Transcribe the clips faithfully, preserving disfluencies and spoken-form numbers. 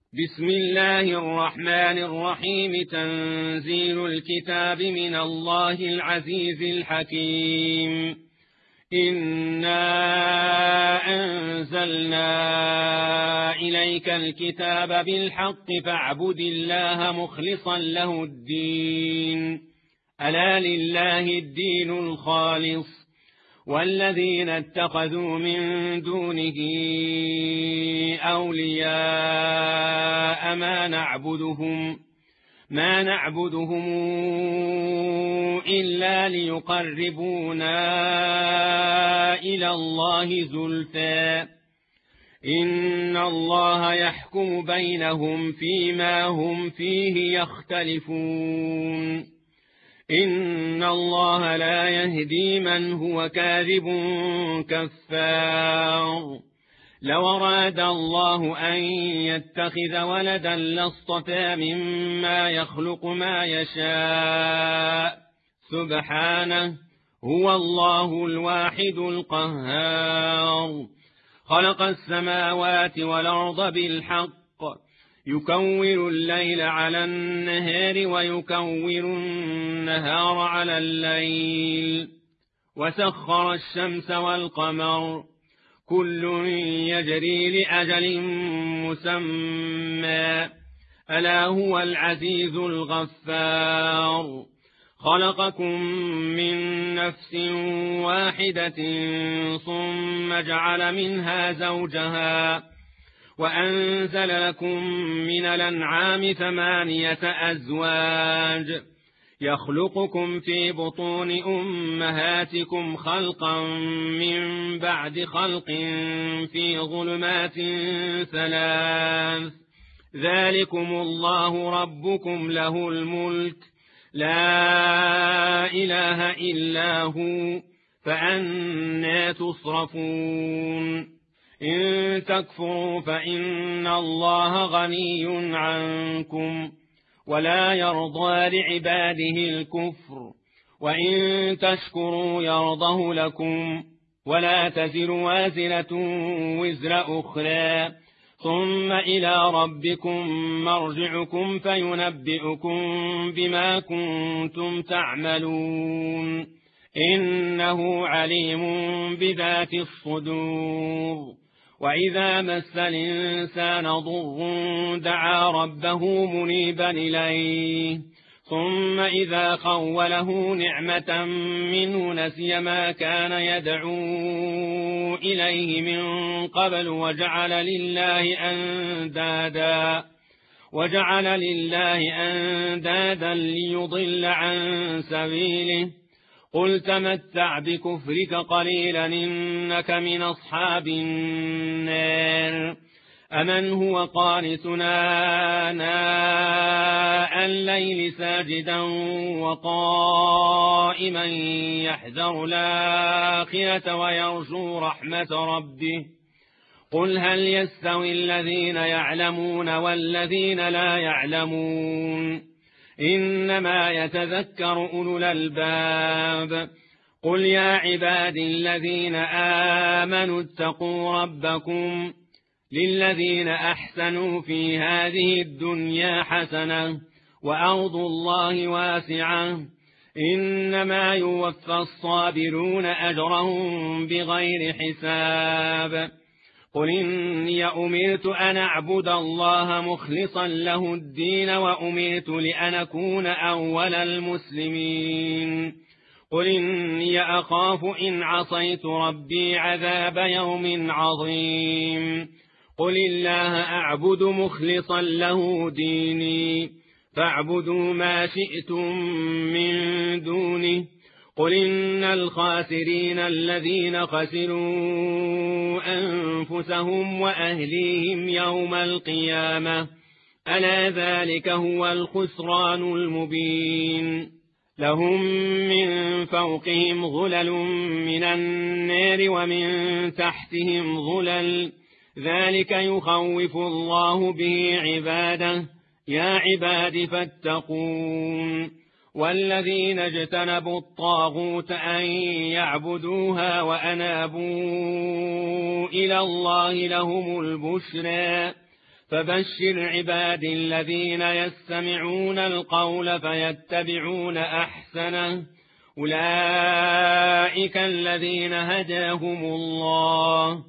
بسم الله الرحمن الرحيم. تنزيل الكتاب من الله العزيز الحكيم. إنا أنزلنا إليك الكتاب بالحق فاعبد الله مخلصا له الدين. ألا لله الدين الخالص والذين اتخذوا من دونه أولياء ما نعبدهم ما نعبدهم إلا ليقربونا إلى الله زلفى إن الله يحكم بينهم فيما هم فيه يختلفون. إن الله لا يهدي من هو كاذب كفار. لو أراد الله أن يتخذ ولدا لاصطفى مما يخلق ما يشاء سبحانه، هو الله الواحد القهار. خلق السماوات والأرض بالحق يكور الليل على النهار ويكور النهار على الليل، وسخر الشمس والقمر كل يجري لأجل مسمى، ألا هو العزيز الغفار. خلقكم من نفس واحدة ثم جعل منها زوجها وأنزل لكم من الأنعام ثمانية أزواج يخلقكم في بطون أمهاتكم خلقا من بعد خلق في ظلمات ثلاث، ذلكم الله ربكم له الملك لا إله إلا هو فأنى تصرفون. إن تكفروا فإن الله غني عنكم ولا يرضى لعباده الكفر، وإن تشكروا يرضه لكم ولا تزر وازرة وزر أخرى، ثم إلى ربكم مرجعكم فينبئكم بما كنتم تعملون، إنه عليم بذات الصدور. وإذا مس الإنسان ضر دعا ربه منيبا إليه، ثم إذا خوله نعمة منه نسي ما كان يدعو إليه من قبل وجعل لله أندادا وجعل لله أندادا ليضل عن سبيله. قل تمتع بكفرك قليلا إنك من أصحاب النار. أمن هو قانتنا آناء الليل ساجدا وقائما يحذر الآخرة ويرجو رحمة ربه. قل هل يستوي الذين يعلمون والذين لا يعلمون؟ إنما يتذكر أولو الألباب. قل يا عبادي الذين آمنوا اتقوا ربكم للذين أحسنوا في هذه الدنيا حسنة وأرض الله واسعة إنما يوفى الصابرون أجرهم بغير حساب. قل إني أمرت أن أعبد الله مخلصا له الدين وأمرت لأن أكون أول المسلمين. قل إني أخاف إن عصيت ربي عذاب يوم عظيم. قل الله أعبد مخلصا له ديني فاعبدوا ما شئتم من دونه. قل إن الخاسرين الذين خسروا أنفسهم وأهليهم يوم القيامة ألا ذلك هو الخسران المبين. لهم من فوقهم ظلل من النار ومن تحتهم ظلل ذلك يخوف الله به عباده يا عباد فاتقون. والذين اجتنبوا الطاغوت أن يعبدوها وأنابوا إلى الله لهم البشرى فبشر عبادي الذين يستمعون القول فيتبعون أحسنه أولئك الذين هداهم الله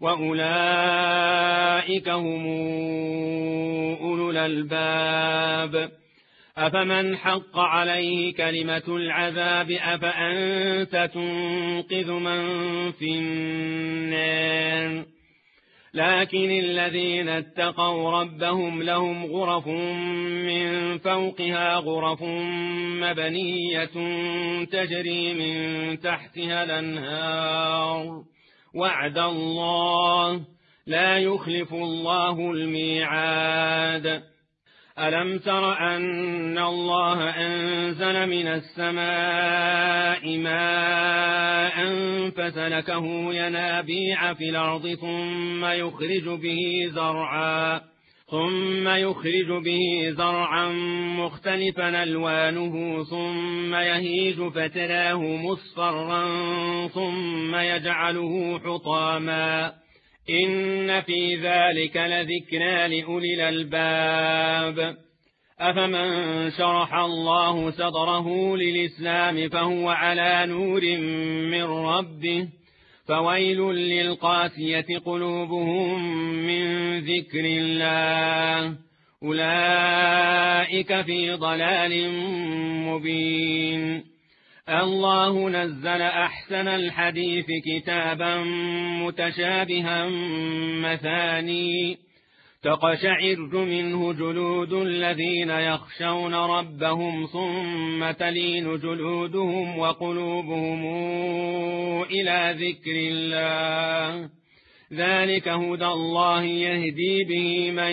وأولئك هم أولو الألباب أفمن حق عليه كلمة العذاب أفأنت تنقذ من في النار لكن الذين اتقوا ربهم لهم غرف من فوقها غرف مبنية تجري من تحتها الأنهار وعد الله لا يخلف الله الميعاد ألم تر أن الله أنزل من السماء ماء فسلكه ينابيع في الأرض ثم يخرج به زرعا ثم يخرج به زرعا مختلفا ألوانه ثم يهيج فتراه مصفرا ثم يجعله حطاما إن في ذلك لذكرى لأولي الألباب أفمن شرح الله صدره للإسلام فهو على نور من ربه فويل للقاسية قلوبهم من ذكر الله أولئك في ضلال مبين الله نزل أحسن الحديث كتابا متشابها مثاني تقشعر منه جلود الذين يخشون ربهم ثم تلين جلودهم وقلوبهم إلى ذكر الله ذلك هدى الله يهدي به من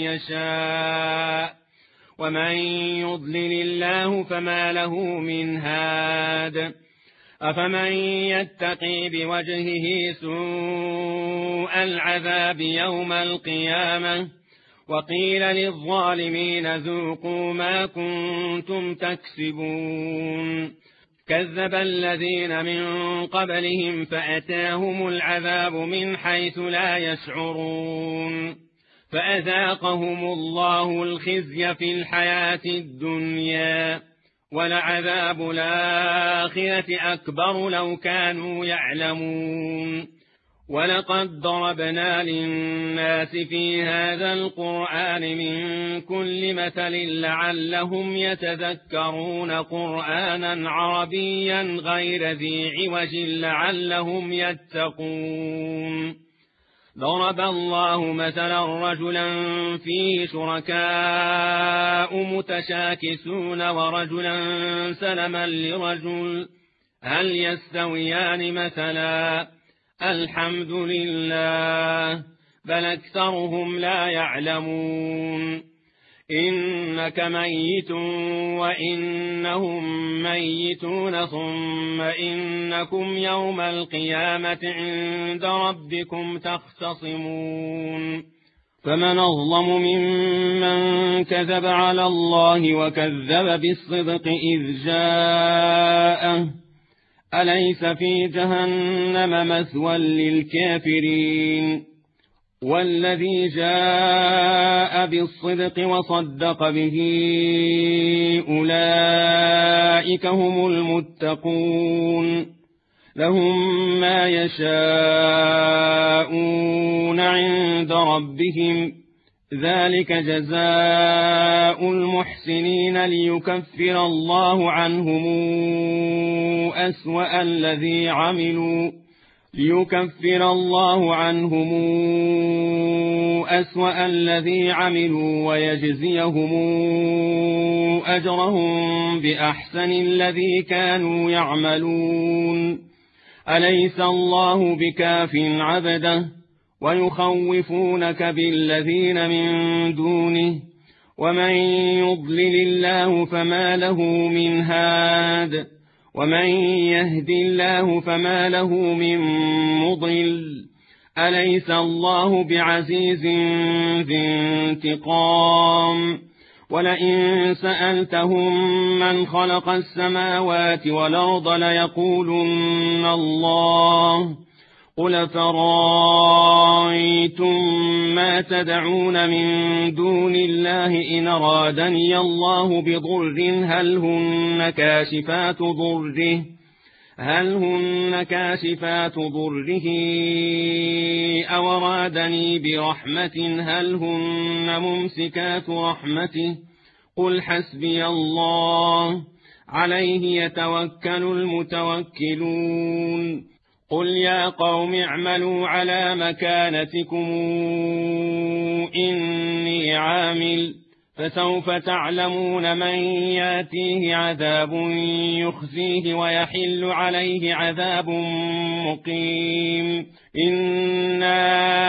يشاء ومن يضلل الله فما له من هاد أفمن يتقي بوجهه سوء العذاب يوم القيامة وقيل للظالمين ذوقوا ما كنتم تكسبون كذب الذين من قبلهم فأتاهم العذاب من حيث لا يشعرون فأذاقهم الله الخزي في الحياة الدنيا ولعذاب الآخرة أكبر لو كانوا يعلمون ولقد ضربنا للناس في هذا القرآن من كل مثل لعلهم يتذكرون قرآنا عربيا غير ذي عوج لعلهم يتقون ضرب الله مثلا رجلا فيه شركاء متشاكسون ورجلا سلما لرجل هل يستويان مثلا الحمد لله بل أكثرهم لا يعلمون إنك ميت وإنهم ميتون ثم إنكم يوم القيامة عند ربكم تختصمون فمن أظلم ممن كذب على الله وكذب بالصدق إذ جاءه أليس في جهنم مثوى للكافرين والذي جاء بالصدق وصدق به أولئك هم المتقون لهم ما يشاءون عند ربهم ذلك جزاء المحسنين ليكفر الله عنهم أسوأ الذي عملوا ليكفر الله عنهم أسوأ الذي عملوا ويجزيهم أجرهم بأحسن الذي كانوا يعملون أليس الله بكاف عبده ويخوفونك بالذين من دونه ومن يضلل الله فما له من هاد ومن يهد الله فما له من مضل أليس الله بعزيز ذي انتقام ولئن سألتهم من خلق السماوات والأرض ليقولن الله قل فرأيتم ما تدعون من دون الله إن أرادني الله بضر هل هن كاشفات ضره هل هن كاشفات ضره أو أرادني برحمة هل هن ممسكات رحمته قل حسبي الله عليه يتوكل المتوكلون قل يا قوم اعملوا على مكانتكم إني عامل فسوف تعلمون من ياتيه عذاب يخزيه ويحل عليه عذاب مقيم إنا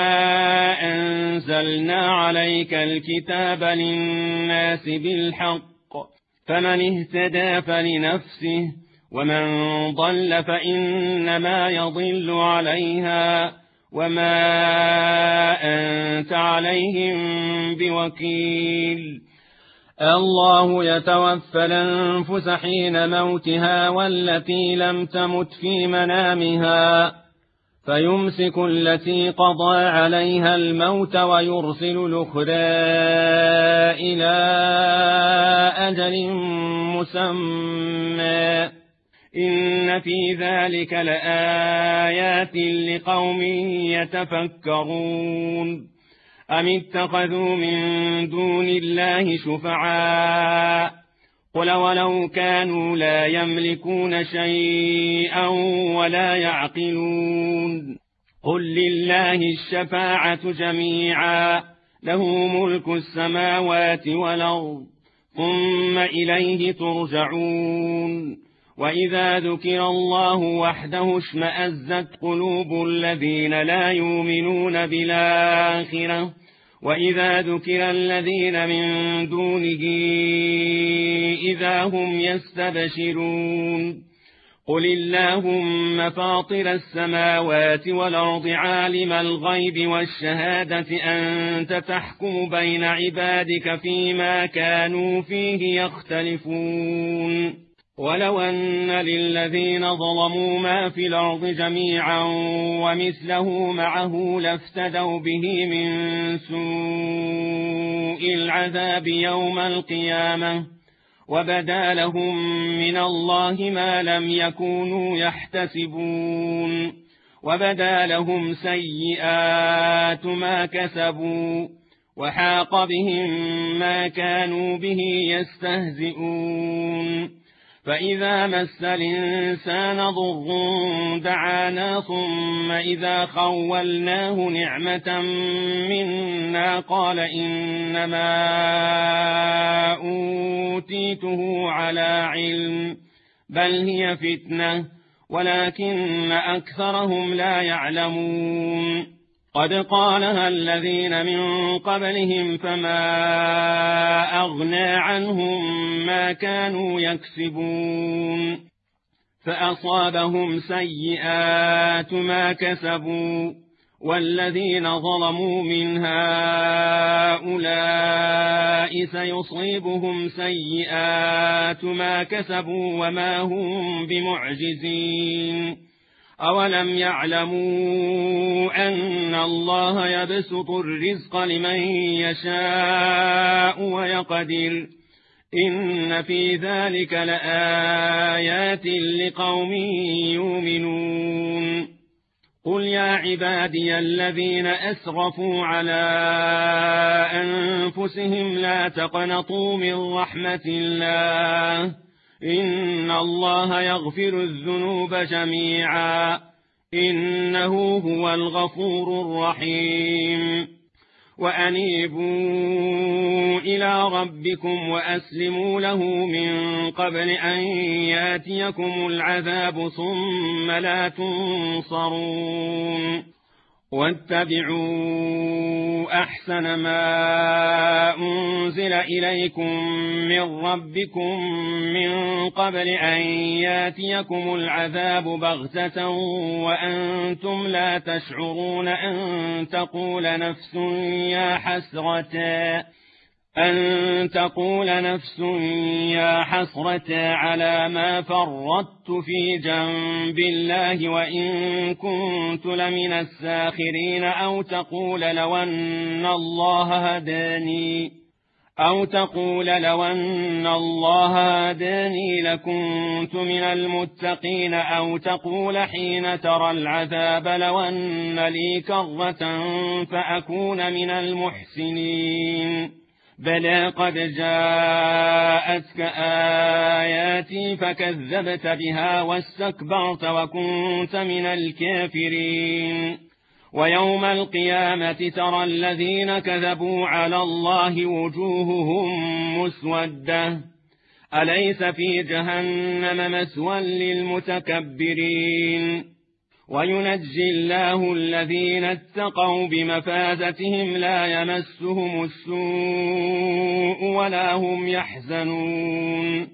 أنزلنا عليك الكتاب للناس بالحق فمن اهتدى فلنفسه ومن ضل فإنما يضل عليها وما أنت عليهم بوكيل الله يتوفى الأنفس حين موتها والتي لم تمت في منامها فيمسك التي قضى عليها الموت ويرسل الأخرى إلى أجل مسمى إن في ذلك لآيات لقوم يتفكرون أم اتخذوا من دون الله شفعاء قل ولو كانوا لا يملكون شيئا ولا يعقلون قل لله الشفاعة جميعا له ملك السماوات والأرض ثم إليه ترجعون وإذا ذكر الله وحده اشمأزت قلوب الذين لا يؤمنون بالآخرة وإذا ذكر الذين من دونه إذا هم يستبشرون قل اللهم فاطر السماوات والأرض عالم الغيب والشهادة أنت تحكم بين عبادك فيما كانوا فيه يختلفون ولو أن للذين ظلموا ما في الأرض جميعا ومثله معه لافتدوا به من سوء العذاب يوم القيامة وبدا لهم من الله ما لم يكونوا يحتسبون وبدا لهم سيئات ما كسبوا وحاق بهم ما كانوا به يستهزئون فإذا مس الإنسان ضر دعانا ثم إذا خولناه نعمة منا قال إنما أوتيته على علم بل هي فتنة ولكن أكثرهم لا يعلمون قد قالها الذين من قبلهم فما أغنى عنهم ما كانوا يكسبون فأصابهم سيئات ما كسبوا والذين ظلموا من هؤلاء سيصيبهم سيئات ما كسبوا وما هم بمعجزين أولم يعلموا أن الله يبسط الرزق لمن يشاء ويقدر إن في ذلك لآيات لقوم يؤمنون قل يا عبادي الذين أسرفوا على أنفسهم لا تقنطوا من رحمة الله إن الله يغفر الذنوب جميعا إنه هو الغفور الرحيم وأنيبوا إلى ربكم وأسلموا له من قبل أن ياتيكم العذاب ثم لا تنصرون واتبعوا أحسن ما أنزل إليكم من ربكم من قبل أن ياتيكم العذاب بغتة وأنتم لا تشعرون أن تقول نفس يا حسرة أن تقول نفس يا حسرة على ما فرطت في جنب الله وإن كنت لمن الساخرين أو تقول لو أن الله هداني أو تقول لو أن الله هداني لكنت من المتقين أو تقول حين ترى العذاب لو أن لي كرة فأكون من المحسنين بلى قد جاءتك آياتي فكذبت بها واستكبرت وكنت من الكافرين ويوم القيامة ترى الذين كذبوا على الله وجوههم مسودة أليس في جهنم مثوى للمتكبرين وينجي الله الذين اتقوا بمفازتهم لا يمسهم السوء ولا هم يحزنون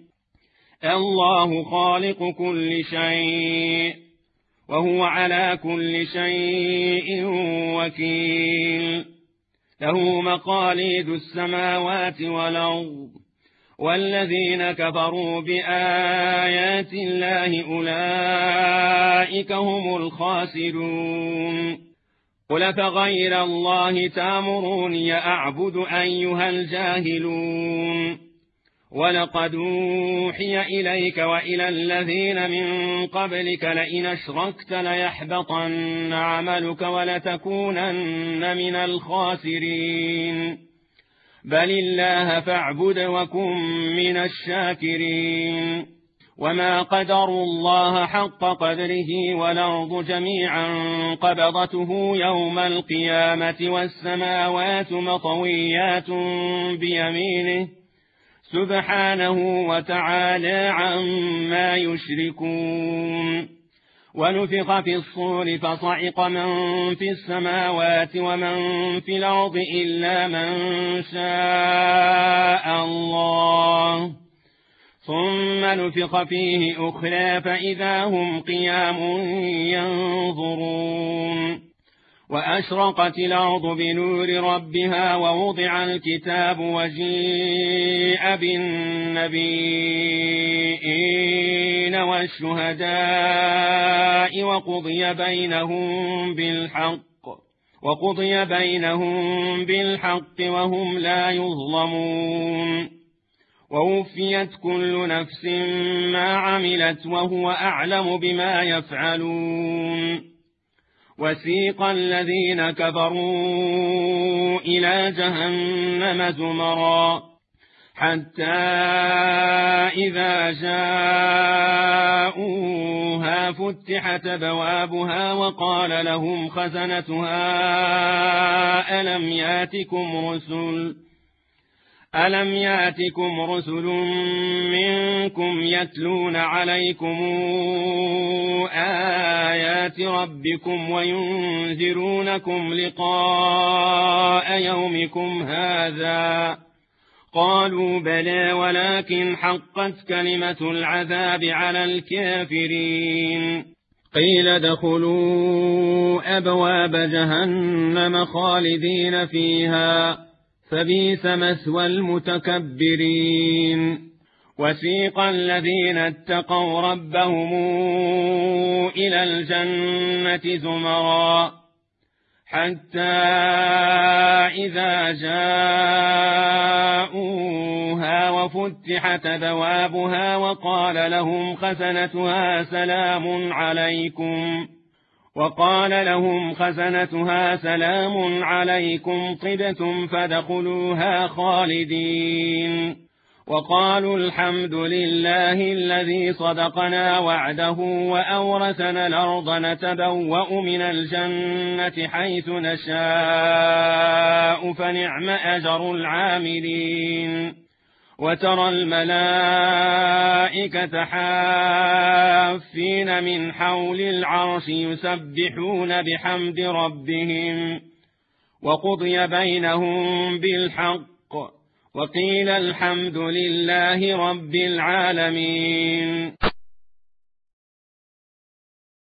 الله خالق كل شيء وهو على كل شيء وكيل له مقاليد السماوات والأرض والذين كفروا بآيات الله أولئك هم الخاسرون قل فغير الله تأمروني أعبد أيها الجاهلون ولقد أوحي إليك وإلى الذين من قبلك لئن أشركت ليحبطن عملك ولتكونن من الخاسرين بل الله فاعبد وكن من الشاكرين وما قدروا الله حق قدره والأرض جميعا قبضته يوم القيامة والسماوات مطويات بيمينه سبحانه وتعالى عما يشركون ونفخ في الصور فصعق من في السماوات ومن في الأرض إلا من شاء الله ثم نفخ فيه أخرى فإذا هم قيام ينظرون وأشرقت الأرض بنور ربها ووضع الكتاب وجيء بالنبيين والشهداء وقضي بينهم بالحق وقضي بينهم بالحق وهم لا يظلمون ووفيت كل نفس ما عملت وهو أعلم بما يفعلون وسيق الذين كفروا إلى جهنم زمرا حتى إذا جاءوها فتحت أبوابها وقال لهم خزنتها ألم ياتكم رسل ألم ياتكم رسل منكم يتلون عليكم آيات ربكم وينذرونكم لقاء يومكم هذا قالوا بلى ولكن حقت كلمة العذاب على الكافرين قيل ادخلوا أبواب جهنم خالدين فيها فبئس مثوى المتكبرين وسيق الذين اتقوا ربهم إلى الجنة زمرا حتى إذا جاءوها وفتحت أبوابها وقال لهم خزنتها سلام عليكم وقال لهم خزنتها سلام عليكم طبتم فادخلوها خالدين وقالوا الحمد لله الذي صدقنا وعده وأورثنا الأرض نتبوأ من الجنة حيث نشاء فنعم أجر العاملين وترى الملائكة حافين من حول العرش يسبحون بحمد ربهم وقضي بينهم بالحق وقيل الحمد لله رب العالمين.